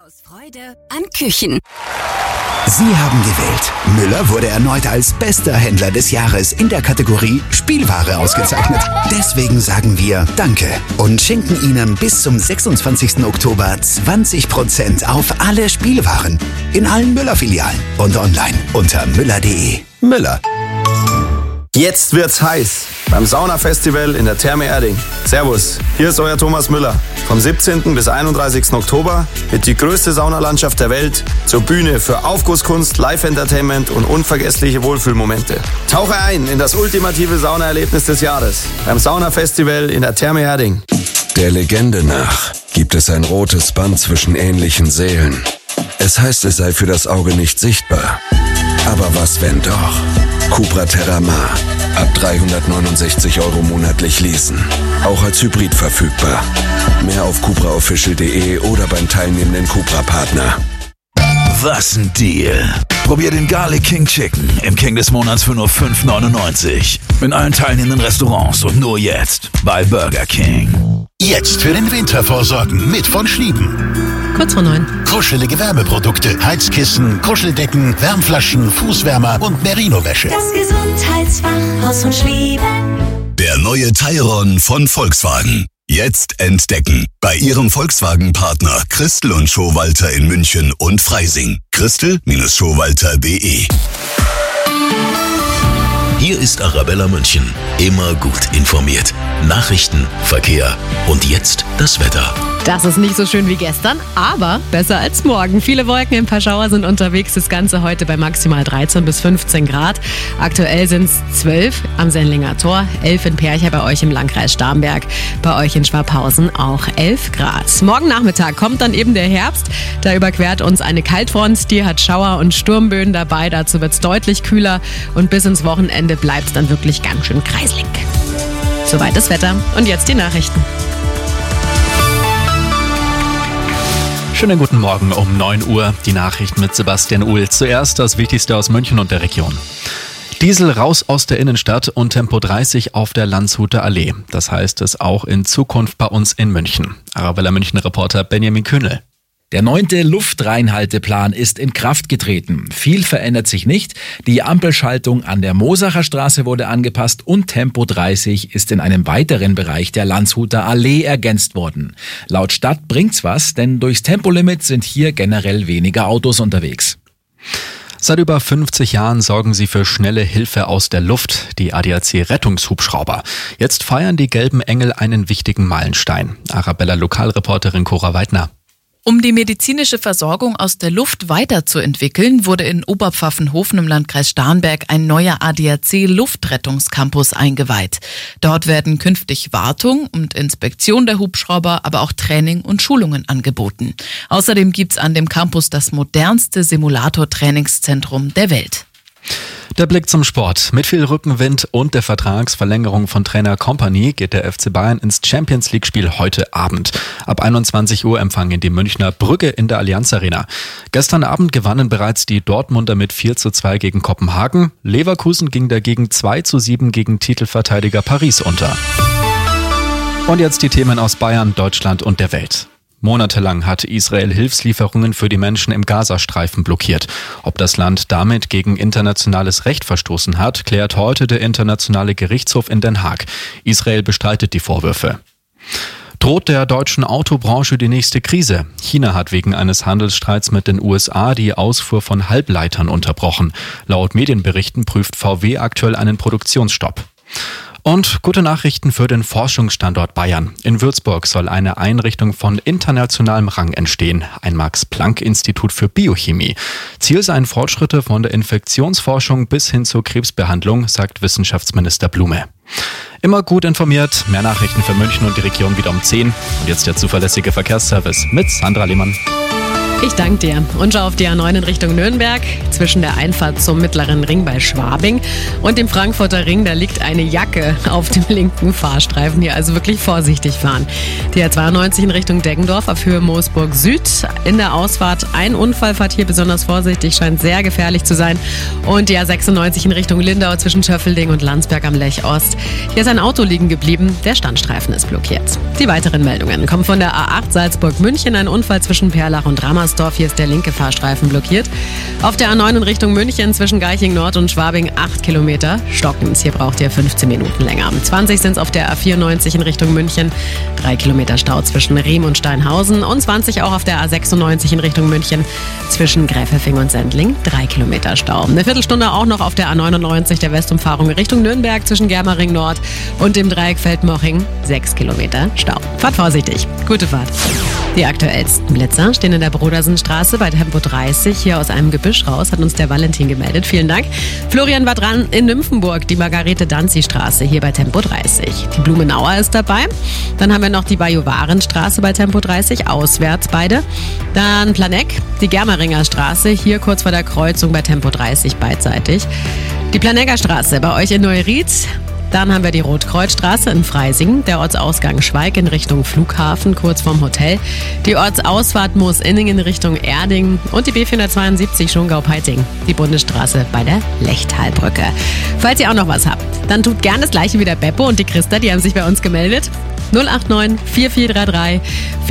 Aus Freude an Küchen. Sie haben gewählt. Müller wurde erneut als bester Händler des Jahres in der Kategorie Spielware ausgezeichnet. Deswegen sagen wir Danke und schenken Ihnen bis zum 26. Oktober 20% auf alle Spielwaren in allen Müller-Filialen und online unter müller.de. Müller. Jetzt wird's heiß beim Saunafestival in der Therme Erding. Servus, hier ist euer Thomas Müller. Vom 17. bis 31. Oktober wird die größte Saunalandschaft der Welt zur Bühne für Aufgusskunst, Live-Entertainment und unvergessliche Wohlfühlmomente. Tauche ein in das ultimative Saunaerlebnis des Jahres beim Saunafestival in der Therme Erding. Der Legende nach gibt es ein rotes Band zwischen ähnlichen Seelen. Es heißt, es sei für das Auge nicht sichtbar. Aber was, wenn doch? Cupra Terramar. Ab 369 € monatlich leasen. Auch als Hybrid verfügbar. Mehr auf cupraofficial.de oder beim teilnehmenden Cupra-Partner. Was ein Deal! Probier den Garlic King Chicken im King des Monats für nur 5,99. In allen teilnehmenden Restaurants und nur jetzt bei Burger King. Jetzt für den Winter vorsorgen mit von Schlieben. Kurz vor 9. Kuschelige Wärmeprodukte, Heizkissen, Kuscheldecken, Wärmflaschen, Fußwärmer und Merino-Wäsche. Das Gesundheitsfachhaus von Schlieben. Der neue Tayron von Volkswagen. Jetzt entdecken. Bei Ihrem Volkswagen-Partner Christel und Schowalter in München und Freising. Christel-Schowalter.de. Hier ist Arabella München. Immer gut informiert. Nachrichten, Verkehr und jetzt das Wetter. Das ist nicht so schön wie gestern, aber besser als morgen. Viele Wolken, ein paar Schauer sind unterwegs. Das Ganze heute bei maximal 13 bis 15 Grad. Aktuell sind es 12 am Sendlinger Tor, 11 in Percha bei euch im Landkreis Starnberg, bei euch in Schwabhausen auch 11 Grad. Morgen Nachmittag kommt dann eben der Herbst. Da überquert uns eine Kaltfront, die hat Schauer und Sturmböen dabei. Dazu wird es deutlich kühler und bis ins Wochenende bleibt es dann wirklich ganz schön kreislig. Soweit das Wetter und jetzt die Nachrichten. Schönen guten Morgen um 9 Uhr, die Nachrichten mit Sebastian Uhl. Zuerst das Wichtigste aus München und der Region. Diesel raus aus der Innenstadt und Tempo 30 auf der Landshuter Allee. Das heißt es auch in Zukunft bei uns in München. Arabella München-Reporter Benjamin Kühnel. Der 9. Luftreinhalteplan ist in Kraft getreten. Viel verändert sich nicht. Die Ampelschaltung an der Mosacher Straße wurde angepasst und Tempo 30 ist in einem weiteren Bereich der Landshuter Allee ergänzt worden. Laut Stadt bringt's was, denn durchs Tempolimit sind hier generell weniger Autos unterwegs. Seit über 50 Jahren sorgen sie für schnelle Hilfe aus der Luft, die ADAC-Rettungshubschrauber. Jetzt feiern die Gelben Engel einen wichtigen Meilenstein. Arabella-Lokalreporterin Cora Weidner. Um die medizinische Versorgung aus der Luft weiterzuentwickeln, wurde in Oberpfaffenhofen im Landkreis Starnberg ein neuer ADAC-Luftrettungscampus eingeweiht. Dort werden künftig Wartung und Inspektion der Hubschrauber, aber auch Training und Schulungen angeboten. Außerdem gibt's an dem Campus das modernste Simulator-Trainingszentrum der Welt. Der Blick zum Sport. Mit viel Rückenwind und der Vertragsverlängerung von Trainer Kompany geht der FC Bayern ins Champions-League-Spiel heute Abend. Ab 21 Uhr empfangen die Münchner Brügge in der Allianz Arena. Gestern Abend gewannen bereits die Dortmunder mit 4:2 gegen Kopenhagen. Leverkusen ging dagegen 2:7 gegen Titelverteidiger Paris unter. Und jetzt die Themen aus Bayern, Deutschland und der Welt. Monatelang hat Israel Hilfslieferungen für die Menschen im Gazastreifen blockiert. Ob das Land damit gegen internationales Recht verstoßen hat, klärt heute der Internationale Gerichtshof in Den Haag. Israel bestreitet die Vorwürfe. Droht der deutschen Autobranche die nächste Krise? China hat wegen eines Handelsstreits mit den USA die Ausfuhr von Halbleitern unterbrochen. Laut Medienberichten prüft VW aktuell einen Produktionsstopp. Und gute Nachrichten für den Forschungsstandort Bayern. In Würzburg soll eine Einrichtung von internationalem Rang entstehen, ein Max-Planck-Institut für Biochemie. Ziel seien Fortschritte von der Infektionsforschung bis hin zur Krebsbehandlung, sagt Wissenschaftsminister Blume. Immer gut informiert, mehr Nachrichten für München und die Region wieder um 10. Und jetzt der zuverlässige Verkehrsservice mit Sandra Lehmann. Ich danke dir und schau auf die A9 in Richtung Nürnberg. Zwischen der Einfahrt zum Mittleren Ring bei Schwabing und dem Frankfurter Ring, da liegt eine Jacke auf dem linken Fahrstreifen. Hier also wirklich vorsichtig fahren. Die A92 in Richtung Deggendorf auf Höhe Moosburg Süd. In der Ausfahrt ein Unfall, fahrt hier besonders vorsichtig, scheint sehr gefährlich zu sein. Und die A96 in Richtung Lindau zwischen Schöffelding und Landsberg am Lech Ost. Hier ist ein Auto liegen geblieben, der Standstreifen ist blockiert. Die weiteren Meldungen kommen von der A8 Salzburg-München, ein Unfall zwischen Perlach und Rammersdorf. Wilmersdorf. Hier ist der linke Fahrstreifen blockiert. Auf der A9 in Richtung München zwischen Garching Nord und Schwabing 8 Kilometer stockens. Hier braucht ihr 15 Minuten länger. 20 sind es auf der A94 in Richtung München. 3 Kilometer Stau zwischen Riem und Steinhausen. Und 20 auch auf der A96 in Richtung München zwischen Gräfelfing und Sendling. 3 Kilometer Stau. Eine Viertelstunde auch noch auf der A99 der Westumfahrung Richtung Nürnberg zwischen Germering Nord und dem Dreieck Feldmoching. 6 Kilometer Stau. Fahrt vorsichtig. Gute Fahrt. Die aktuellsten Blitzer stehen in der Brodersenstraße bei Tempo 30. Hier aus einem Gebüsch raus hat uns der Valentin gemeldet. Vielen Dank. Florian war dran in Nymphenburg, die Margarete-Danzi-Straße hier bei Tempo 30. Die Blumenauer ist dabei. Dann haben wir noch die Bajuwarenstraße bei Tempo 30, auswärts beide. Dann Planegg, die Germeringer Straße, hier kurz vor der Kreuzung bei Tempo 30 beidseitig. Die Planegger Straße bei euch in Neuried. Dann haben wir die Rotkreuzstraße in Freising, der Ortsausgang Schweig in Richtung Flughafen, kurz vorm Hotel, die Ortsausfahrt Moosinning in Richtung Erding und die B472 Schongau-Peiting, die Bundesstraße bei der Lechtalbrücke. Falls ihr auch noch was habt, dann tut gern das gleiche wie der Beppo und die Christa, die haben sich bei uns gemeldet. 089 4433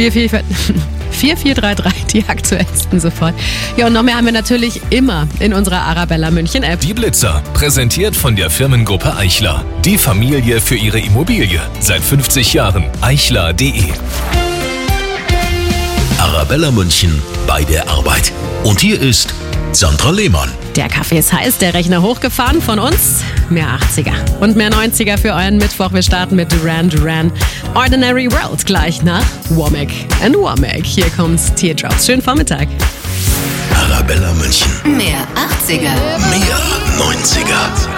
4433, die aktuellsten sofort. Ja, und noch mehr haben wir natürlich immer in unserer Arabella München App. Die Blitzer, präsentiert von der Firmengruppe Eichler. Die Familie für ihre Immobilie. Seit 50 Jahren. Eichler.de. Arabella München bei der Arbeit. Und hier ist Sandra Lehmann. Der Kaffee ist heiß, der Rechner hochgefahren von uns. Mehr 80er und mehr 90er für euren Mittwoch. Wir starten mit Duran Duran. Ordinary World gleich nach Womack and Womack. Hier kommt's Teardrops. Schönen Vormittag. Arabella München. Mehr 80er. Mehr 90er.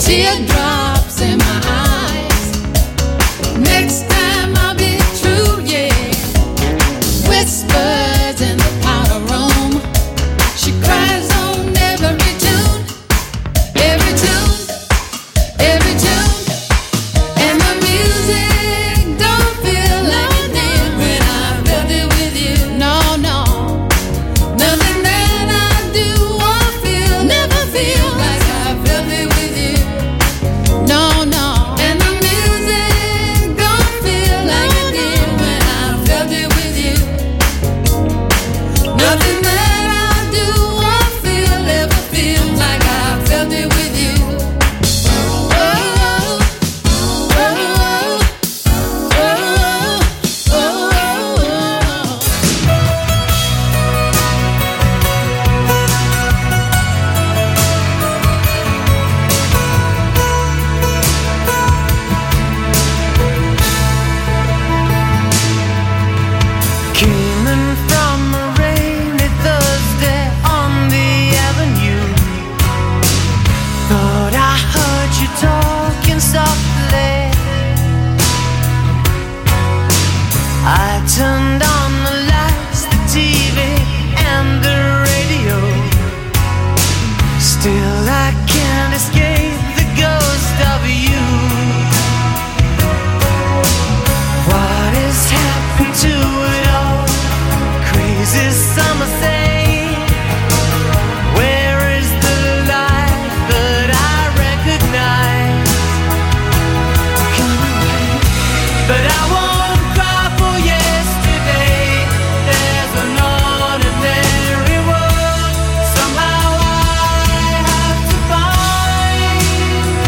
Teardrops in my eyes. Next time I'll be true, yeah. Whispers in the powder room. She cries on every tune, every tune, every tune. And the music don't feel like it did when I felt it with you. No, no. Nothing that I do or feel never feel like I felt it with you. No, no. And the music don't feel like it did when I felt it with you. Nothing that I do or feel ever feels like I felt it with you. Oh, oh, oh, oh, oh, oh, oh. Came in from a rainy Thursday on the avenue. Thought I heard you talking softly. I turned on the lights, the TV and the radio. Still I can't escape the ghost of you. What has happened to it all? Crazy summer thing. Where is the light that I recognize? But I won't cry for yesterday. There's an ordinary world somehow I have to find.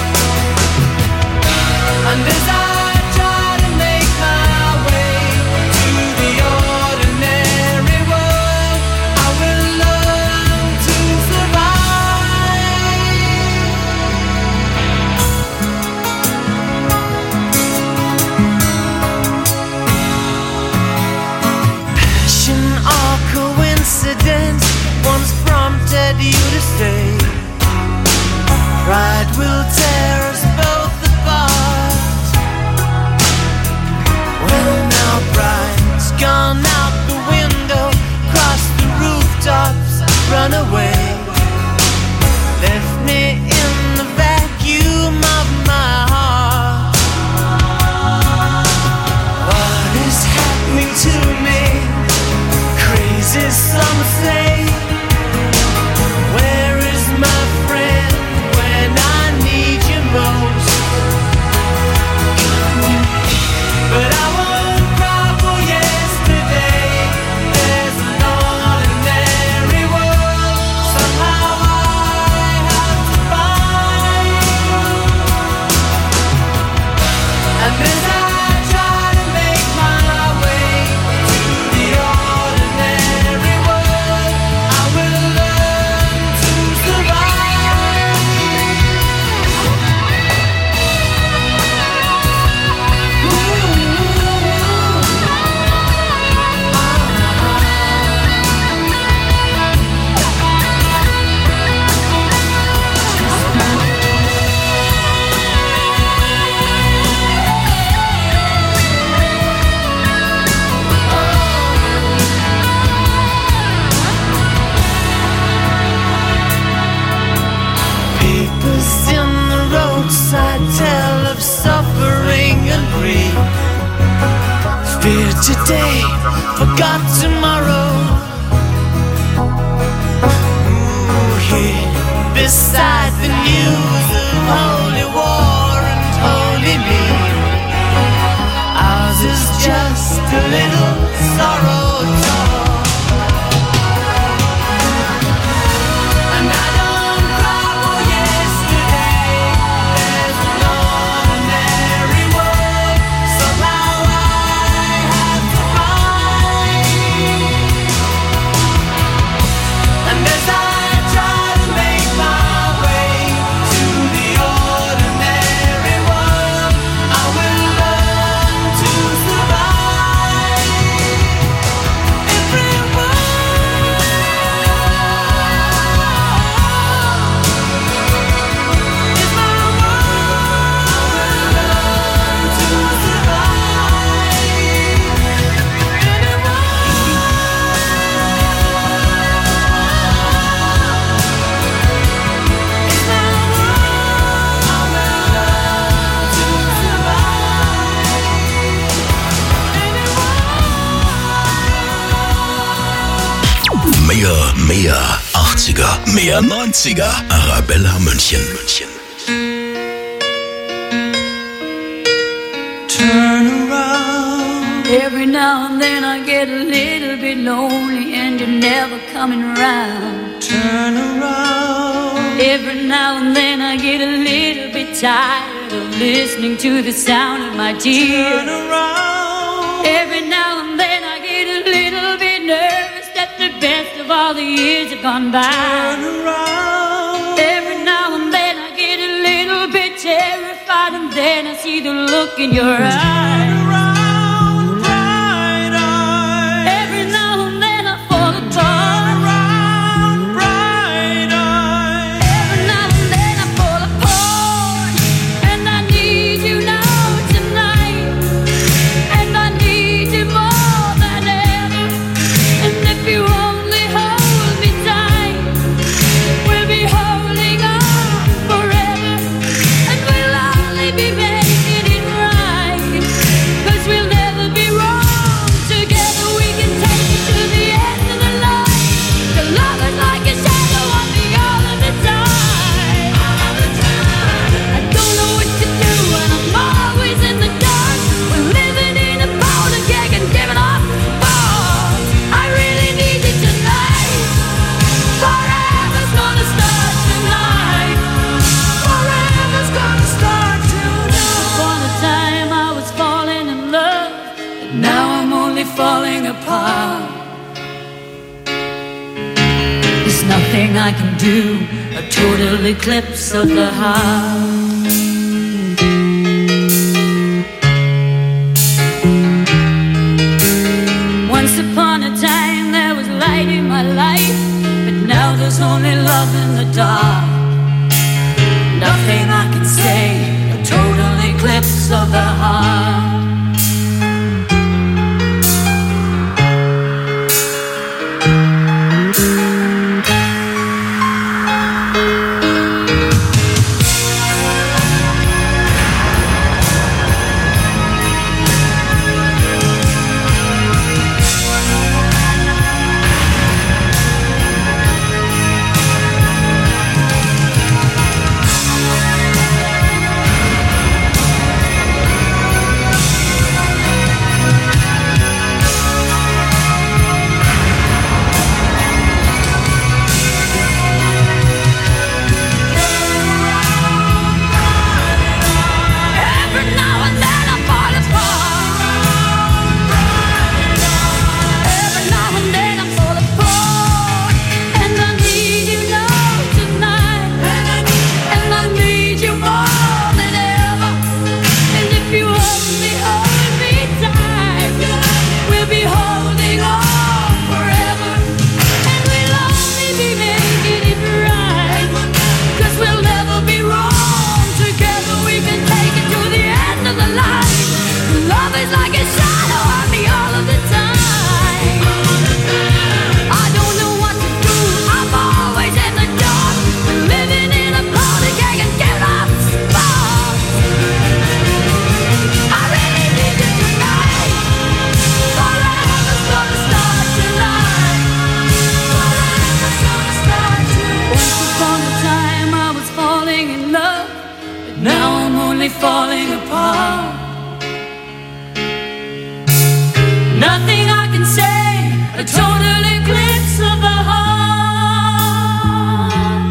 And as I try to make my way to the ordinary world, I will learn to survive. Passion or coincidence once prompted you to say, pride will tear us both apart. Well, now pride's gone out the window, crossed the rooftops, run away, left me in the vacuum of my heart. What is happening to me? Crazy summer thing. Where is my friend when I need you most? But I won't cry for yesterday. There's an ordinary world somehow I have to find. And as I try to make my way to the ordinary world, I will learn to survive. Papers in the roadside tell of suffering and grief. Fear today, forgot tomorrow. Ooh, here beside the news of holy war and holy need, ours is just a little sorrow talk. And I don't cry for yesterday. There's an ordinary world somehow I have to find. And as I try to make my way to Mehr 80er, mehr 90er. Arabella München. Turn around. Every now and then I get a little bit lonely and you're never coming around. Turn around. Every now and then I get a little bit tired of listening to the sound of my tears. Turn around. Every now and then I get a little bit nervous that the best of all the years have gone by. Turn around. Every now and then I get a little bit terrified and then I see the look in your eyes. Turn around, bright eyes. Every now and then I fall apart. Turn around, bright eyes. Every now and then I fall apart. And I need you now tonight. And I need you more than ever. And if you only hold me tight, we'll be holding on forever. And we'll only be making it right. 'Cause we'll never be wrong. Together we can take it to the end of the line. The love is like a shadow on me all of the time. I don't know what to do and I'm always in the dark. We're living in a powder keg and giving off balls. I really need you tonight. Forever's gonna start tonight. Forever's gonna start tonight. Upon a time I was falling in love, but now I'm only falling apart. There's nothing I can do, a total eclipse of the heart. Once upon a time there was light in my life, but now there's only love in the dark. Nothing I can say, a total eclipse of the heart. Every now and then I fall apart. Every now and then I fall apart. And I need you now tonight. And I need you more than ever. And if you only hold me tight, we'll be holding on forever. And we'll only be making it right. 'Cause we'll never be wrong. Together we can take it to the end of the line. Love is like a shadow on me all of the time. I don't know what to do, I'm always in the dark. Living in a powder keg and giving off sparks. I really need you tonight. Forever's gonna start tonight. Forever's gonna start tonight. Once upon a time I was falling in love, but now I'm only falling apart. Nothing I can say, a total eclipse of the heart.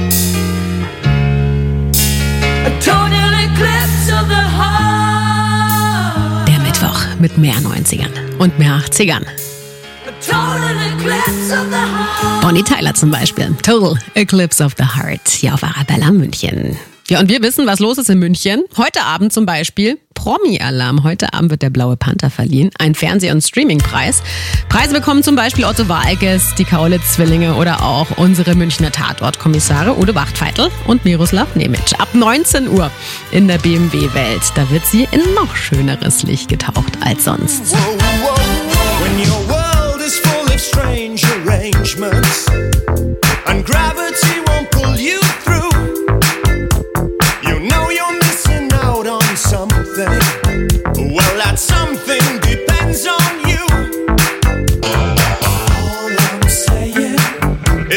A total eclipse of the heart. Der Mittwoch mit mehr 90ern und mehr 80ern. A total eclipse of the heart. Bonnie Tyler zum Beispiel. Total Eclipse of the Heart. Hier auf Arabella München. Ja, und wir wissen, was los ist in München. Heute Abend zum Beispiel Promi-Alarm. Heute Abend wird der Blaue Panther verliehen. Ein Fernseh- und Streamingpreis. Preise bekommen zum Beispiel Otto Walkes, die Kaulitz-Zwillinge oder auch unsere Münchner Tatortkommissare Udo Wachtfeitel und Miroslav Nemec. Ab 19 Uhr in der BMW-Welt. Da wird sie in noch schöneres Licht getaucht als sonst. When your world is full of strange arrangements and gravity won't pull you through, you know you're missing out on something. Well, that something depends on you. All I'm saying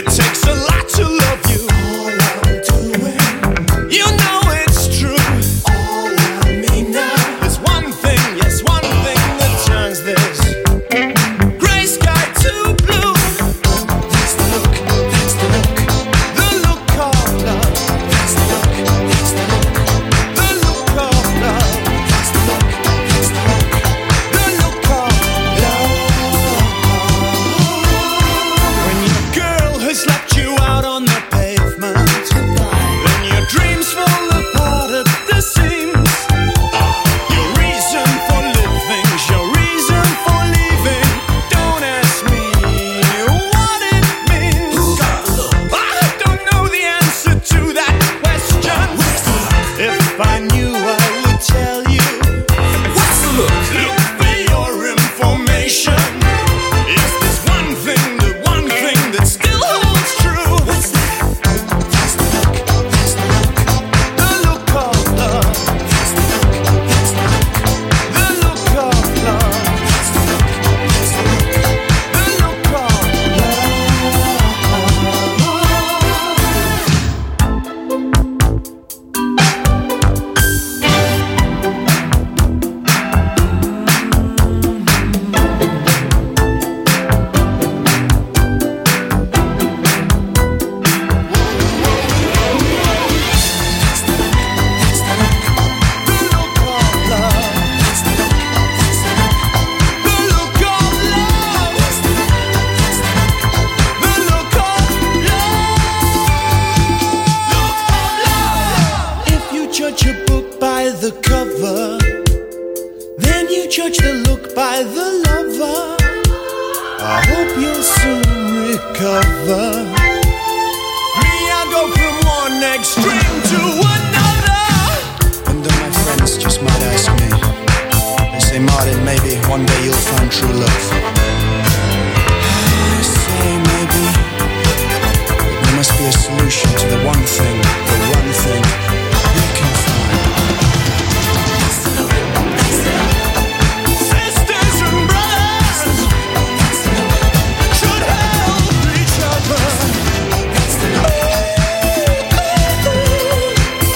the cover, then you judge the look by the lover. I hope you'll soon recover. Me, I go from one extreme to another. And then my friends just might ask me, they say, Martin, maybe one day you'll find true love. I say maybe, but there must be a solution to the one thing we can find. Sisters and brothers should help each other.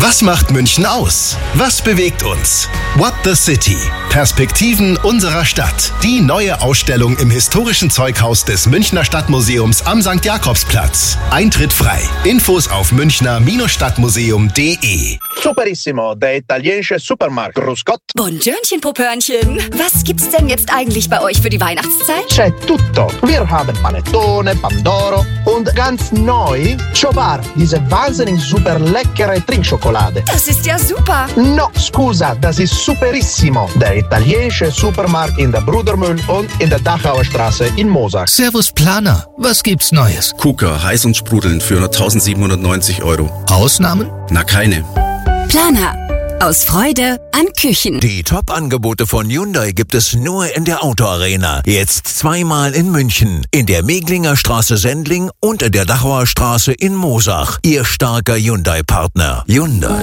Was macht München aus? Was bewegt uns? What the City? Perspektiven unserer Stadt. Die neue Ausstellung im historischen Zeughaus des Münchner Stadtmuseums am St. Jakobsplatz. Eintritt frei. Infos auf münchner-stadtmuseum.de. Superissimo, der italienische Supermarkt. Grüß Gott. Bonjournchen, Popörnchen. Was gibt's denn jetzt eigentlich bei euch für die Weihnachtszeit? C'è tutto. Wir haben Panettone, Pandoro und ganz neu Chobar, diese wahnsinnig super leckere Trinkschokolade. Das ist ja super. No, scusa, das ist superissimo. Der italienische Supermarkt in der Brudermühl und in der Dachauer Straße in Moosach. Servus Planer, was gibt's Neues? KUKA, heiß und sprudelnd für nur 1.790 €. Ausnahmen? Na, keine. Planer. Aus Freude an Küchen. Die Top-Angebote von Hyundai gibt es nur in der Autoarena. Jetzt zweimal in München. In der Meglinger Straße Sendling und in der Dachauer Straße in Moosach. Ihr starker Hyundai-Partner. Hyundai.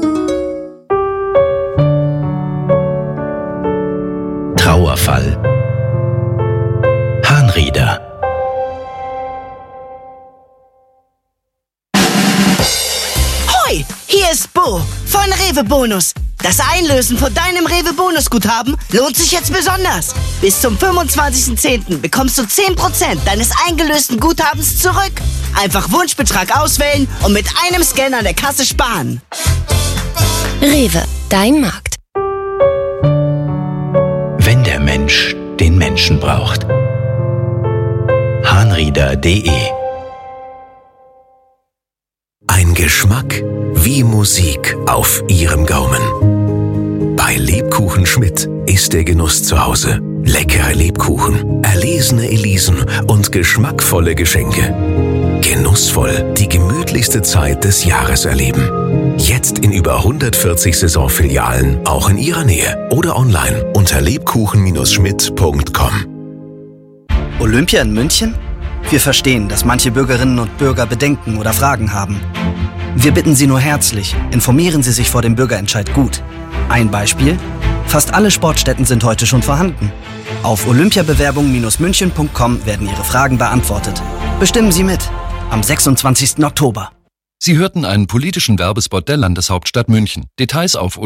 Trauerfall. Hahnrieder. Hoi, hier ist Bo von Rewe Bonus. Das Einlösen von deinem Rewe Bonusguthaben lohnt sich jetzt besonders. Bis zum 25.10. bekommst du 10% deines eingelösten Guthabens zurück. Einfach Wunschbetrag auswählen und mit einem Scan an der Kasse sparen. Rewe, dein Markt. Wenn der Mensch den Menschen braucht. Hahnrieder.de. Ein Geschmack wie Musik auf Ihrem Gaumen. Bei Lebkuchen Schmidt ist der Genuss zu Hause. Leckere Lebkuchen, erlesene Elisen und geschmackvolle Geschenke. Genussvoll die gemütlichste Zeit des Jahres erleben. Jetzt in über 140 Saisonfilialen, auch in Ihrer Nähe oder online unter lebkuchen-schmidt.com. Olympia in München? Wir verstehen, dass manche Bürgerinnen und Bürger Bedenken oder Fragen haben. Wir bitten Sie nur herzlich, informieren Sie sich vor dem Bürgerentscheid gut. Ein Beispiel: Fast alle Sportstätten sind heute schon vorhanden. Auf olympiabewerbung-münchen.com werden Ihre Fragen beantwortet. Bestimmen Sie mit. Am 26. Oktober. Sie hörten einen politischen Werbespot der Landeshauptstadt München. Details auf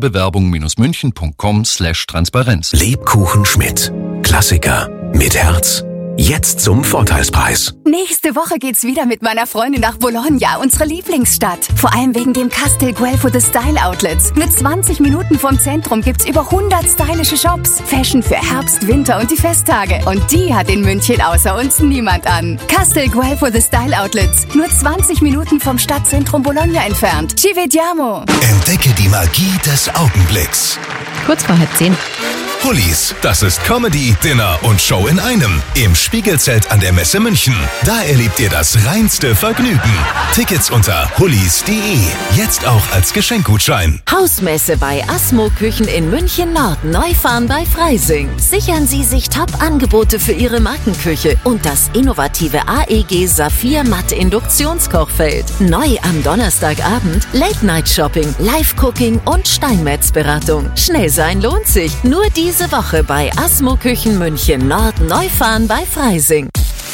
olympiabewerbung-münchen.com/Transparenz. Lebkuchen Schmidt. Klassiker mit Herz. Jetzt zum Vorteilspreis. Nächste Woche geht's wieder mit meiner Freundin nach Bologna, unsere Lieblingsstadt. Vor allem wegen dem Castel Guelfo The Style Outlets. Mit 20 Minuten vom Zentrum gibt's über 100 stylische Shops. Fashion für Herbst, Winter und die Festtage. Und die hat in München außer uns niemand an. Castel Guelfo The Style Outlets. Nur 20 Minuten vom Stadtzentrum Bologna entfernt. Ci vediamo. Entdecke die Magie des Augenblicks. Kurz vor 9:30. Hullis, das ist Comedy, Dinner und Show in einem. Im Spiegelzelt an der Messe München. Da erlebt ihr das reinste Vergnügen. Tickets unter hullis.de. Jetzt auch als Geschenkgutschein. Hausmesse bei Asmo Küchen in München Nord. Neufahren bei Freising. Sichern Sie sich Top-Angebote für Ihre Markenküche und das innovative AEG Saphir Matt Induktionskochfeld. Neu am Donnerstagabend Late-Night-Shopping, Live-Cooking und Steinmetzberatung. Schnell sein lohnt sich. Nur diese Woche bei Asmo Küchen München Nord. Neufahren bei Freising.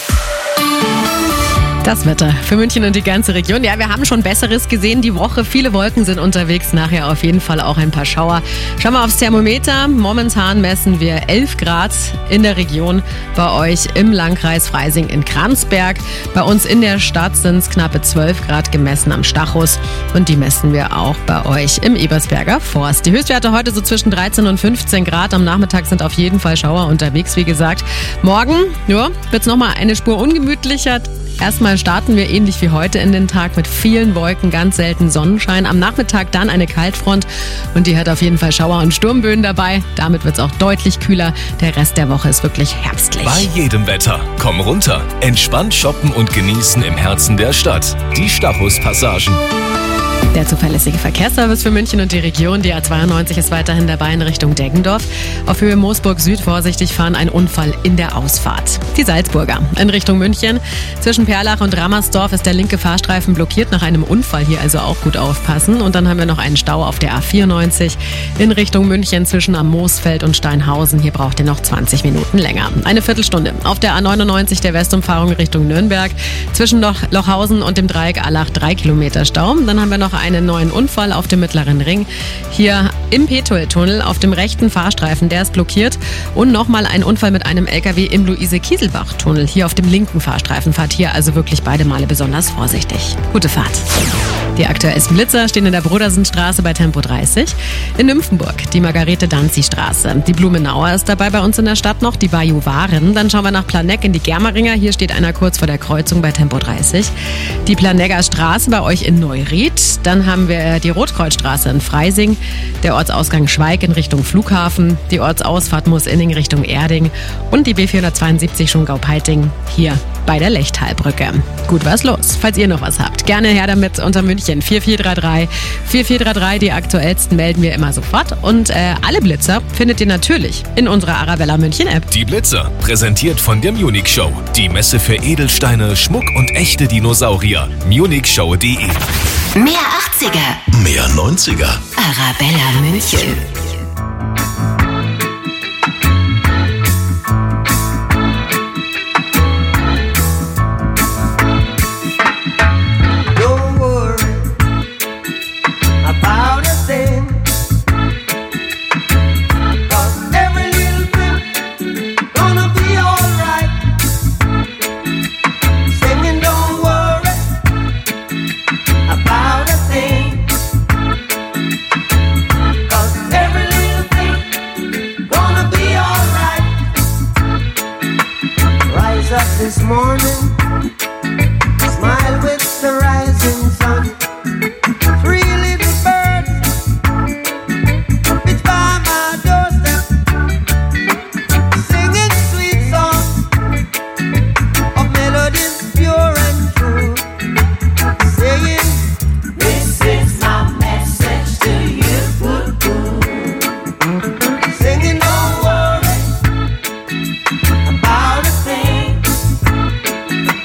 Das Wetter für München und die ganze Region. Ja, wir haben schon Besseres gesehen die Woche. Viele Wolken sind unterwegs. Nachher auf jeden Fall auch ein paar Schauer. Schauen wir aufs Thermometer. Momentan messen wir 11 Grad in der Region. Bei euch im Landkreis Freising in Kranzberg. Bei uns in der Stadt sind es knappe 12 Grad gemessen am Stachus. Und die messen wir auch bei euch im Ebersberger Forst. Die Höchstwerte heute so zwischen 13 und 15 Grad. Am Nachmittag sind auf jeden Fall Schauer unterwegs, wie gesagt. Morgen wird es nochmal eine Spur ungemütlicher. Erstmal starten wir ähnlich wie heute in den Tag mit vielen Wolken, ganz selten Sonnenschein. Am Nachmittag dann eine Kaltfront und die hat auf jeden Fall Schauer und Sturmböen dabei. Damit wird es auch deutlich kühler. Der Rest der Woche ist wirklich herbstlich. Bei jedem Wetter. Komm runter. Entspannt shoppen und genießen im Herzen der Stadt. Die Stachus-Passagen. Der zuverlässige Verkehrsservice für München und die Region. Die A92 ist weiterhin dabei in Richtung Deggendorf. Auf Höhe Moosburg Süd vorsichtig fahren, ein Unfall in der Ausfahrt. Die Salzburger in Richtung München. Zwischen Perlach und Rammersdorf ist der linke Fahrstreifen blockiert nach einem Unfall. Hier also auch gut aufpassen. Und dann haben wir noch einen Stau auf der A94 in Richtung München zwischen am Moosfeld und Steinhausen. Hier braucht ihr noch 20 Minuten länger. Eine Viertelstunde auf der A99 der Westumfahrung Richtung Nürnberg. Zwischen Lochhausen und dem Dreieck Allach 3 Kilometer Stau. Dann haben wir noch einen neuen Unfall auf dem Mittleren Ring. Hier im Petuel-Tunnel auf dem rechten Fahrstreifen, der ist blockiert. Und nochmal ein Unfall mit einem LKW im Luise-Kieselbach-Tunnel. Hier auf dem linken Fahrstreifen. Fahrt hier also wirklich beide Male besonders vorsichtig. Gute Fahrt. Die aktuellsten Blitzer stehen in der Brodersenstraße bei Tempo 30. In Nymphenburg die Margarete-Danzi-Straße. Die Blumenauer ist dabei bei uns in der Stadt noch, die Bajuwaren. Dann schauen wir nach Planegg in die Germeringer. Hier steht einer kurz vor der Kreuzung bei Tempo 30. Die Planegger Straße bei euch in Neuried. Dann haben wir die Rotkreuzstraße in Freising. Der Ortsausgang Schweig in Richtung Flughafen. Die Ortsausfahrt Moosinning Richtung Erding. Und die B472 Schongau-Peiting hier bei der Lechtalbrücke. Gut, was los? Falls ihr noch was habt, gerne her damit unter München 4433. 4433, die aktuellsten melden wir immer sofort. Und alle Blitzer findet ihr natürlich in unserer Arabella München App. Die Blitzer, präsentiert von der Munich Show. Die Messe für Edelsteine, Schmuck und echte Dinosaurier. munichshow.de. Mehr 80er. Mehr 90er. Arabella München. Don't worry about a thing, 'cause every little thing gonna be alright. Singing, don't worry about a thing, 'cause every little thing gonna be alright. Rise up this morning, smile with the rising sun. Three little birds pitch by my doorstep, singing sweet songs of melodies pure and true, saying, "This is my message to you." Singing, don't worry about a thing,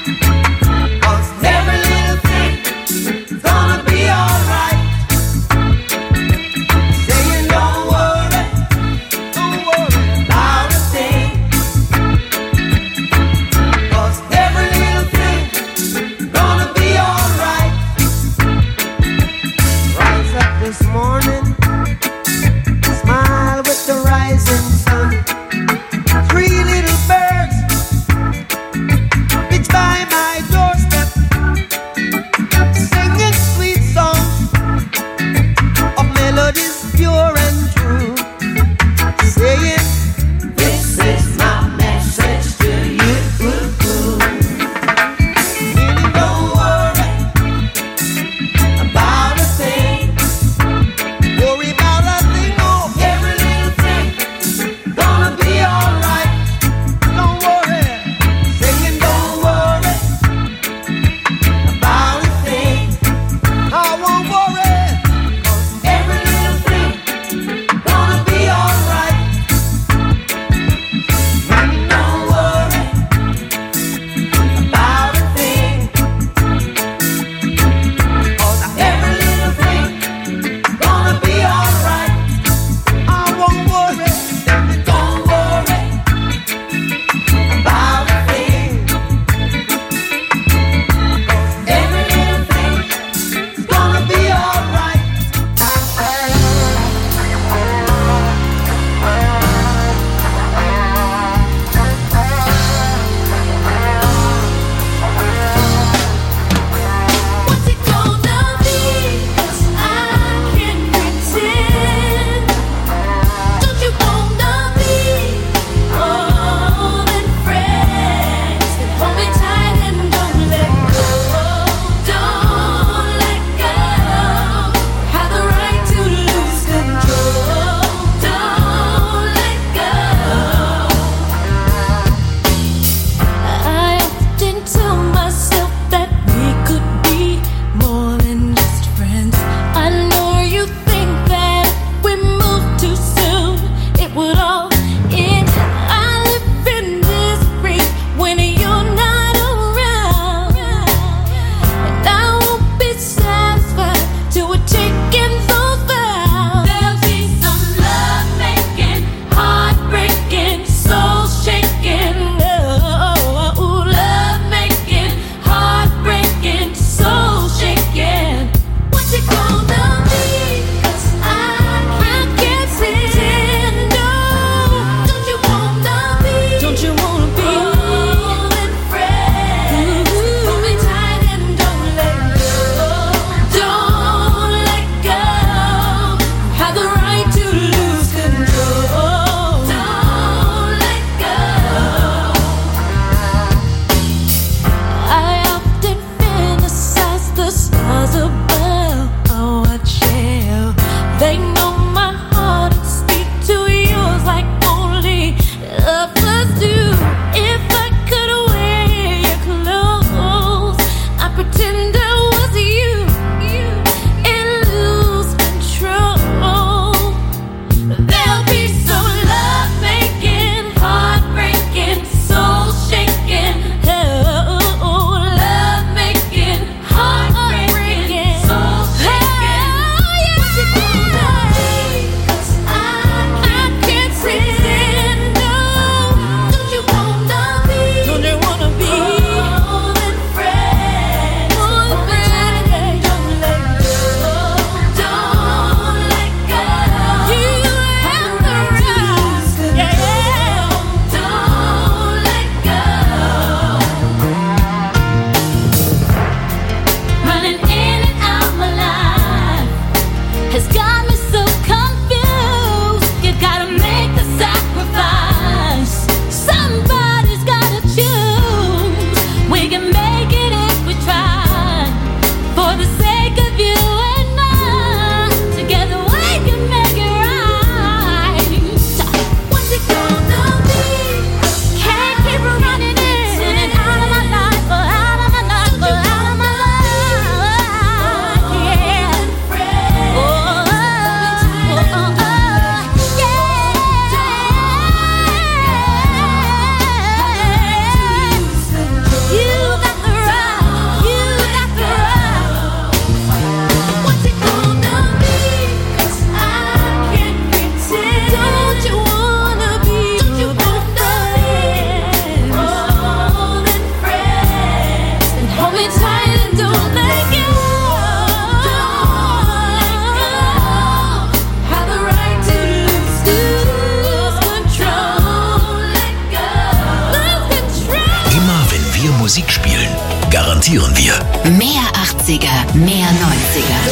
Musik spielen, garantieren wir. Mehr 80er, mehr 90er.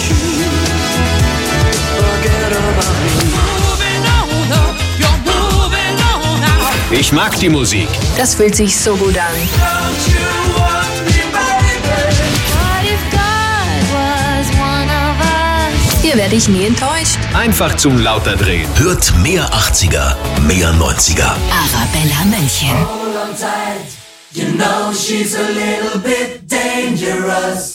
Ich mag die Musik. Das fühlt sich so gut an. Hier werde ich nie enttäuscht. Einfach zum lauter drehen. Hört mehr 80er, mehr 90er. Arabella München. Hold on tight, you know she's a little bit dangerous.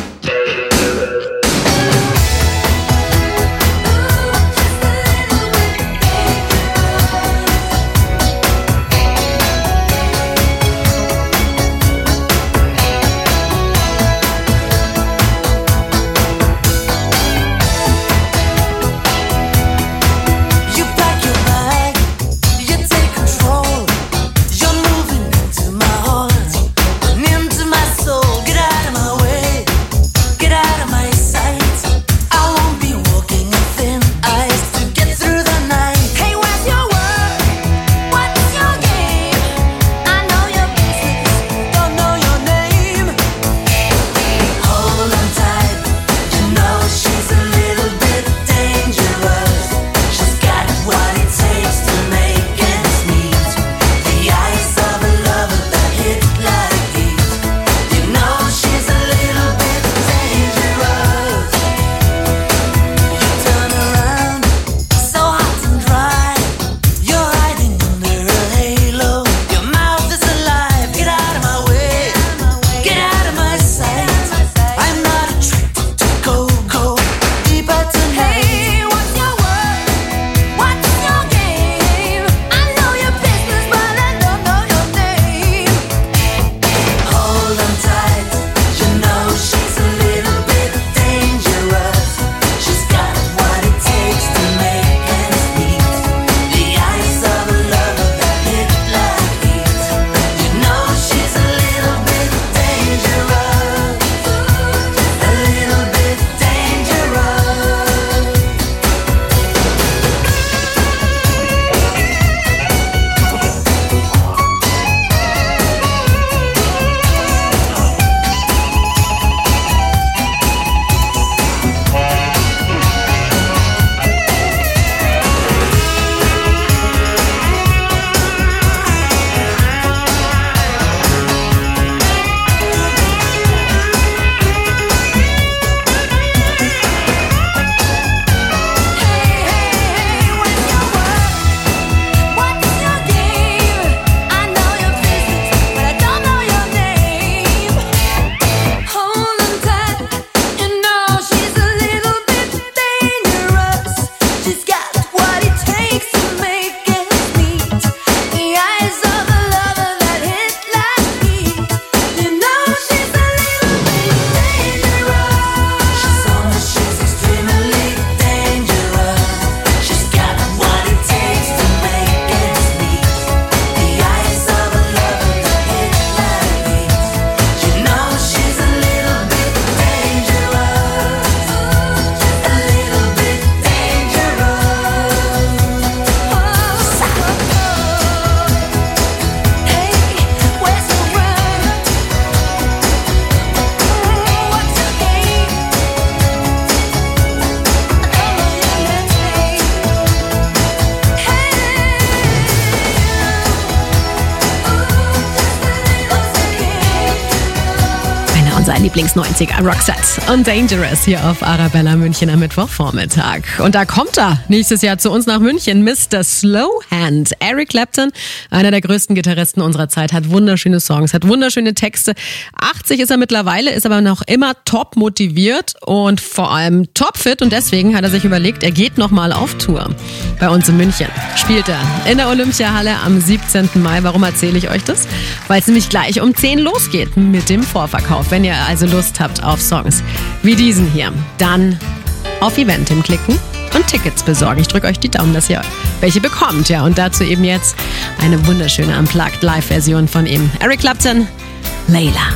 Lieblings-90er Roxette und Dangerous hier auf Arabella München am Mittwochvormittag. Und da kommt er nächstes Jahr zu uns nach München, Mr. Slowhand. Eric Clapton, einer der größten Gitarristen unserer Zeit, hat wunderschöne Songs, hat wunderschöne Texte. 80 ist er mittlerweile, ist aber noch immer top motiviert und vor allem topfit. Und deswegen hat er sich überlegt, er geht nochmal auf Tour. Bei uns in München spielt er in der Olympiahalle am 17. Mai. Warum erzähle ich euch das? Weil es nämlich gleich um 10 losgeht mit dem Vorverkauf. Wenn ihr also Lust habt auf Songs wie diesen hier, dann auf Eventim klicken und Tickets besorgen. Ich drücke euch die Daumen, dass ihr welche bekommt. Ja, und dazu eben jetzt eine wunderschöne Unplugged Live-Version von ihm. Eric Clapton, Layla.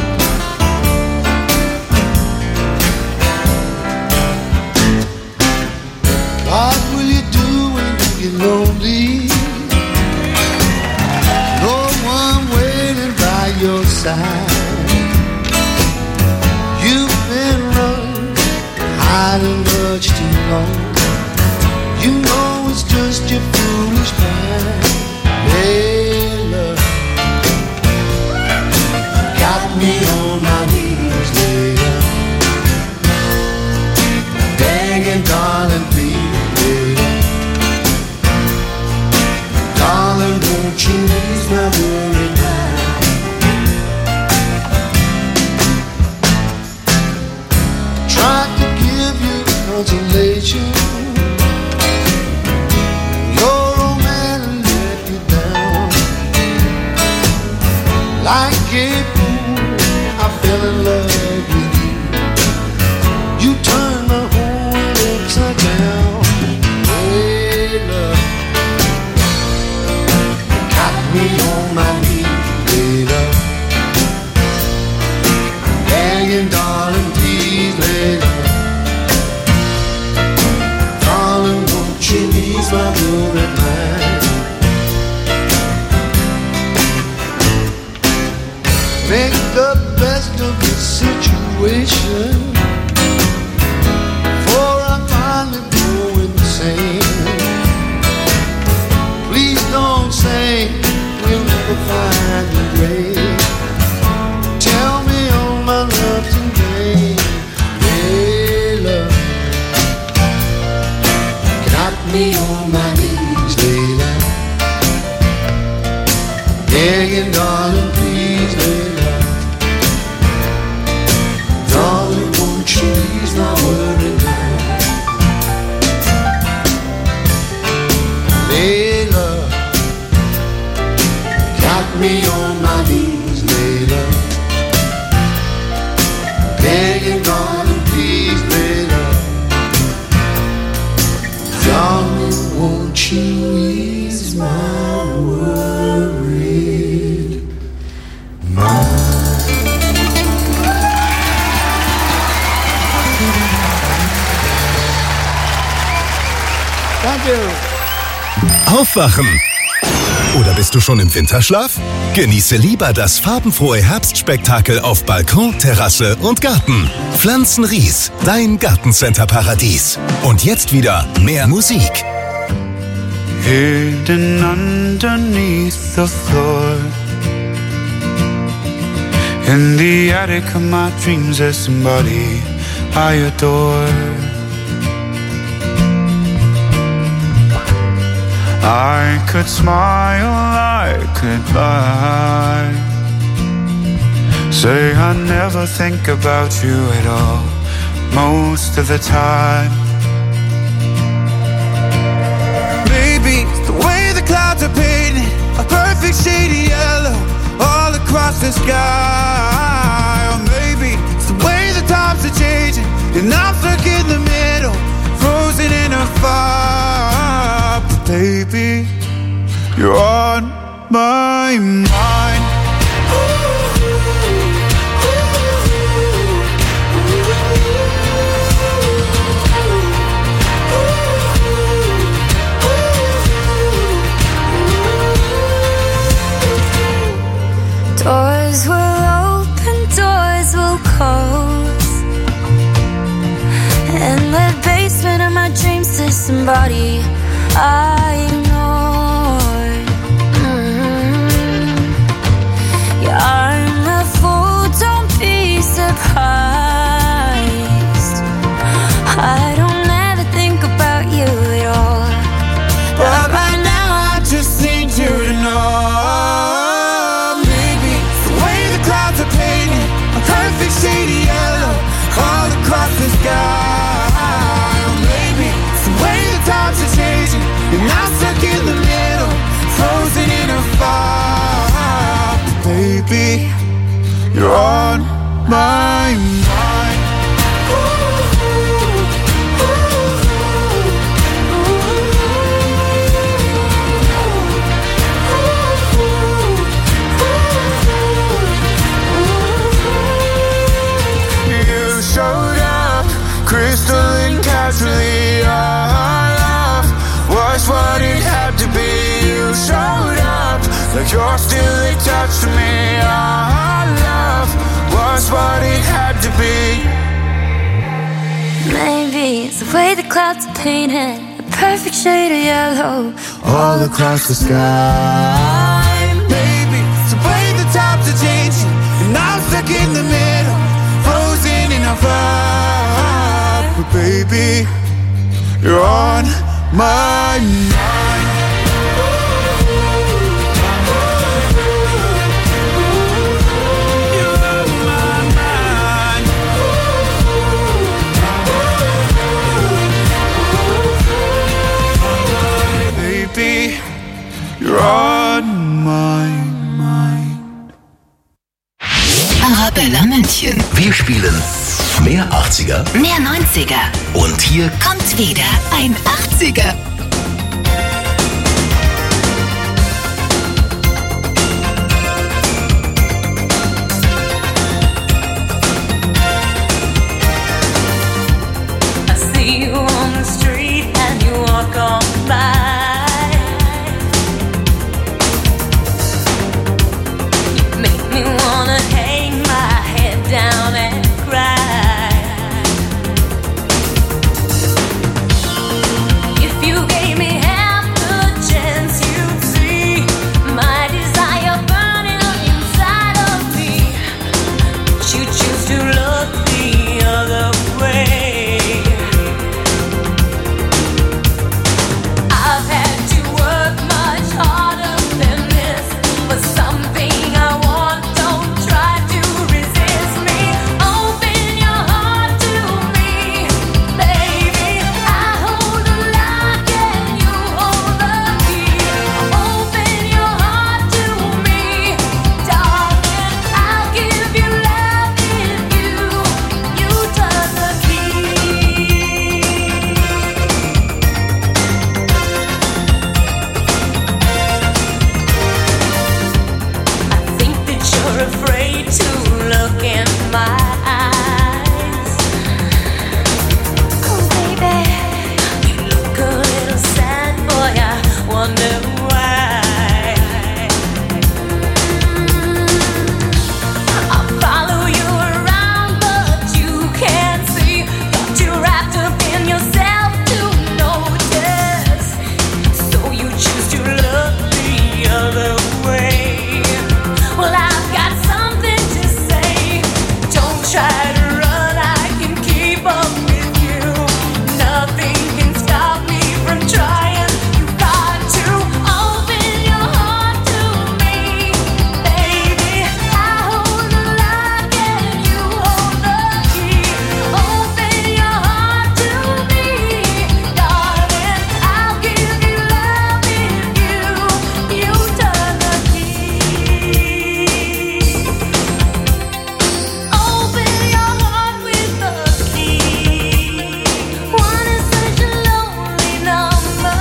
What will you do when you get lonely? No one waiting by your inside. You've been running, hiding much too long. You know it's just your foolish mind. Hey, love, got me on my knees, later, begging, darling, please, later, darling, won't you ease my worried mind? Tried to give you consolation. Your old man let you down. Like a fool, I fell in love with you. You turned my whole world upside down. Hey, love, got me on my knees, later, begging, darling, please, later, darling, won't you ease my worried mind? Make the best of the situation, for I finally go insane. Please don't say we'll never find a grave. Tell me all my love's in vain. Hey, love, got me on my knees, later, begging, darling, please, later, darling, won't you ease my worried mind? Layla, got me on my knees, Layla, begging, darling, please, Layla, darling, won't you ease my worried mind? Danke. Aufwachen! Oder bist du schon im Winterschlaf? Genieße lieber das farbenfrohe Herbstspektakel auf Balkon, Terrasse und Garten. Pflanzenries, dein Gartencenter-Paradies. Und jetzt wieder mehr Musik. Hidden underneath the floor, in the attic of my dreams there's somebody I adore. I could smile, I could lie, say I never think about you at all, most of the time. Maybe it's the way the clouds are painted, a perfect shade of yellow all across the sky. Or maybe it's the way the times are changing and I'm stuck in the middle, frozen in a fire. But baby, you're on my mind. Doors will open, doors will close. In the basement of my dreams there's somebody I ignored. Yeah, I'm a fool, don't be surprised. I don't ever think about you at all, but right now I just need you to know. Shady yellow all across the sky. Or maybe it's the way the times are changing and I'm stuck in the middle, frozen in a fire. Baby, you're on my mind. Showed up, crystalline casually. Our love was what it had to be. You showed up like you're still attached to me. Our was what it had to be. Maybe it's the way the clouds are painted, a perfect shade of yellow all across the sky. Maybe it's the way the times are changing, and I'm stuck in the middle, frozen in a fire. But baby, you're on my mind. You're on my mind. Arabella München. Wir spielen mehr 80er Mehr 90er. und hier Kommt wieder ein 80er. I see you on the street and you walk on by. Me wanna hang my head down and cry. If you gave me half the chance, you'd see my desire burning up inside of me. But you choose to look the other way. I've had to work much harder than this for something I want. Don't try to resist me. Open your heart to me, baby. I hold the lock and you hold the key. Open your heart to me, darling. I'll give you love if you turn the key. I think that you're afraid to look in my eyes. Oh, baby, you look a little sad, boy. I wonder why. I'll follow you around, but you can't see. Got you wrapped up in yourself to notice. So you choose to look the other way. Well, I've got something to say. Don't try to run, I can keep up with you. Nothing can stop me from trying. You got to open your heart to me, baby. I hold the lock and you hold the key. Open your heart to me, darling. I'll give you love if you turn the key. Open your heart with the key. One is such a lonely number.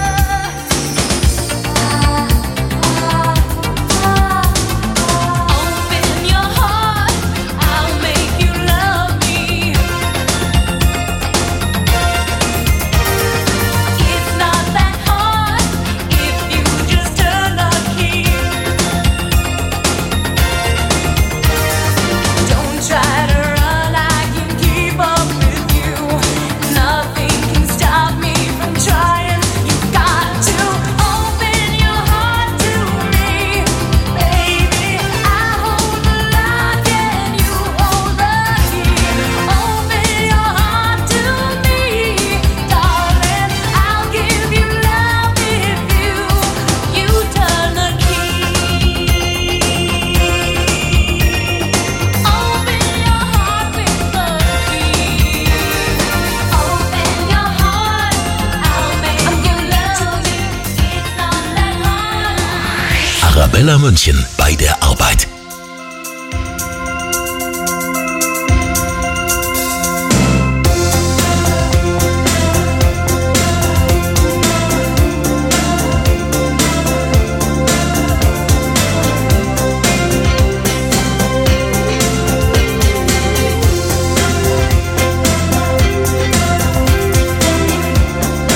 Open your heart, I'll make you love me. It's not that hard if you just turn the key. Don't try to run, I can keep up with you. Nothing can stop me from trying. You've got to open your heart to me, baby. I hold the lock and you hold the key. Open your heart to me, darling. I'll give you love if you turn the key. Open your heart with the key. Open your heart, I'll make you love you. It's not that hard. Arabella München bei der Arbeit.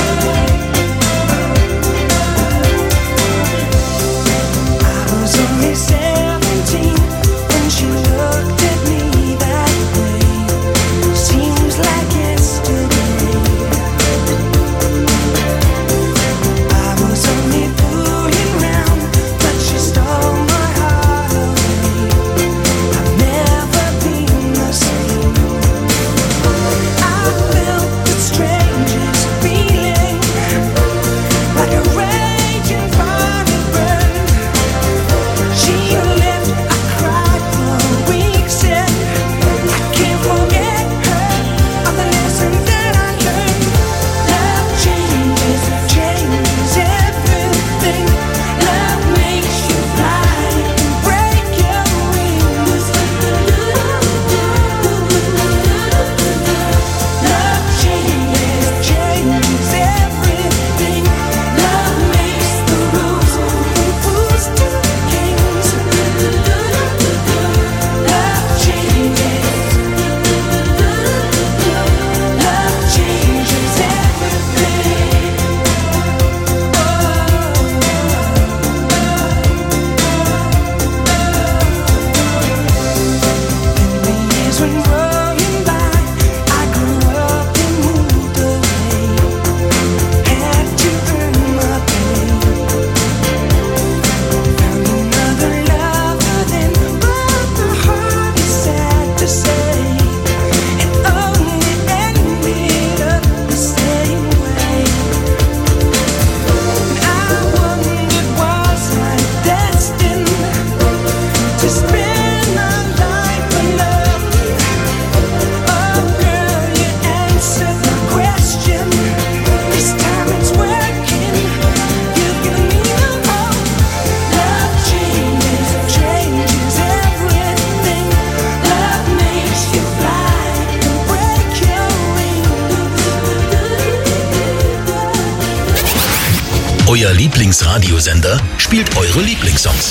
I was only Euer Lieblingsradiosender spielt eure Lieblingssongs.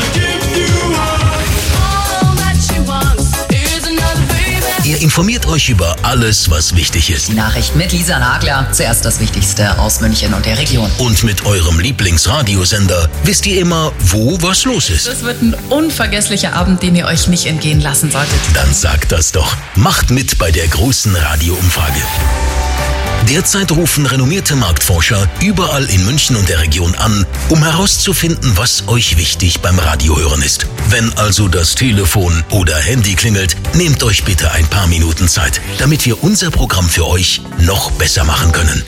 Ihr informiert euch über alles, was wichtig ist. Die Nachricht mit Lisa Nagler. Zuerst das Wichtigste aus München und der Region. Und mit eurem Lieblingsradiosender wisst ihr immer, wo was los ist. Das wird ein unvergesslicher Abend, den ihr euch nicht entgehen lassen solltet. Dann sagt das doch. Macht mit bei der großen Radioumfrage. Derzeit rufen renommierte Marktforscher überall in München und der Region an, um herauszufinden, was euch wichtig beim Radiohören ist. Wenn also das Telefon oder Handy klingelt, nehmt euch bitte ein paar Minuten Zeit, damit wir unser Programm für euch noch besser machen können.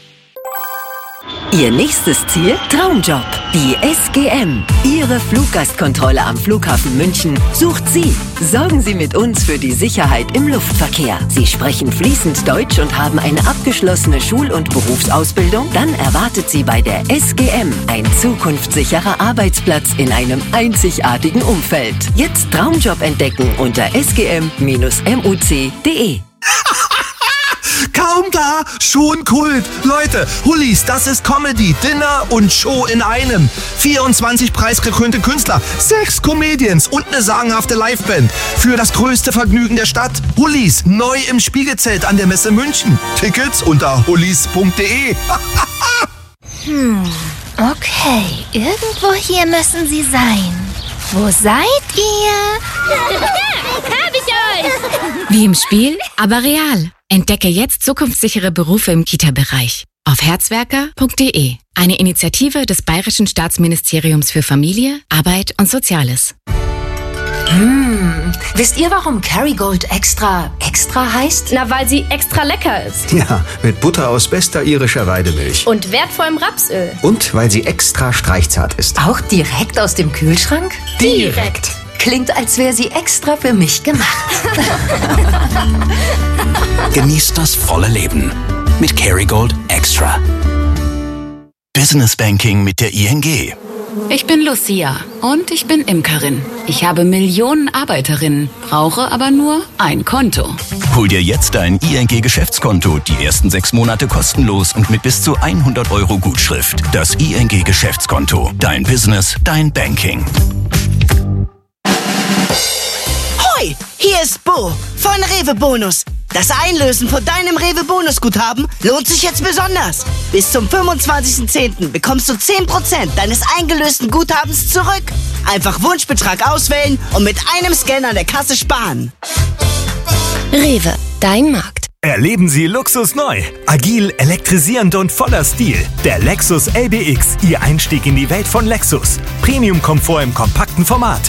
Ihr nächstes Ziel? Traumjob. Die SGM. Ihre Fluggastkontrolle am Flughafen München sucht Sie. Sorgen Sie mit uns für die Sicherheit im Luftverkehr. Sie sprechen fließend Deutsch und haben eine abgeschlossene Schul- und Berufsausbildung? Dann erwartet Sie bei der SGM ein zukunftssicherer Arbeitsplatz in einem einzigartigen Umfeld. Jetzt Traumjob entdecken unter sgm-muc.de. Kaum da, schon Kult. Leute, Hullis, das ist Comedy, Dinner und Show in einem. 24 preisgekrönte Künstler, 6 Comedians und eine sagenhafte Liveband. Für das größte Vergnügen der Stadt. Hullis, neu im Spiegelzelt an der Messe München. Tickets unter hullis.de. Okay, irgendwo hier müssen sie sein. Wo seid ihr? Hab ich euch! Wie im Spiel, aber real. Entdecke jetzt zukunftssichere Berufe im Kita-Bereich auf herzwerker.de. Eine Initiative des Bayerischen Staatsministeriums für Familie, Arbeit und Soziales. Wisst ihr, warum Kerrygold extra heißt? Na, weil sie extra lecker ist. Ja, mit Butter aus bester irischer Weidemilch. Und wertvollem Rapsöl. Und weil sie extra streichzart ist. Auch direkt aus dem Kühlschrank? Direkt. Klingt, als wäre sie extra für mich gemacht. Genießt das volle Leben mit Kerrygold Extra. Business Banking mit der ING. Ich bin Lucia und ich bin Imkerin. Ich habe Millionen Arbeiterinnen, brauche aber nur ein Konto. Hol dir jetzt dein ING-Geschäftskonto. Die ersten 6 Monate kostenlos und mit bis zu 100 € Gutschrift. Das ING-Geschäftskonto. Dein Business, dein Banking. Hoi, hier ist Bo von Rewe Bonus. Das Einlösen von deinem Rewe Bonusguthaben lohnt sich jetzt besonders. Bis zum 25.10. bekommst du 10% deines eingelösten Guthabens zurück. Einfach Wunschbetrag auswählen und mit einem Scan an der Kasse sparen. Rewe, dein Markt. Erleben Sie Luxus neu. Agil, elektrisierend und voller Stil. Der Lexus LBX, Ihr Einstieg in die Welt von Lexus. Premium-Komfort im kompakten Format.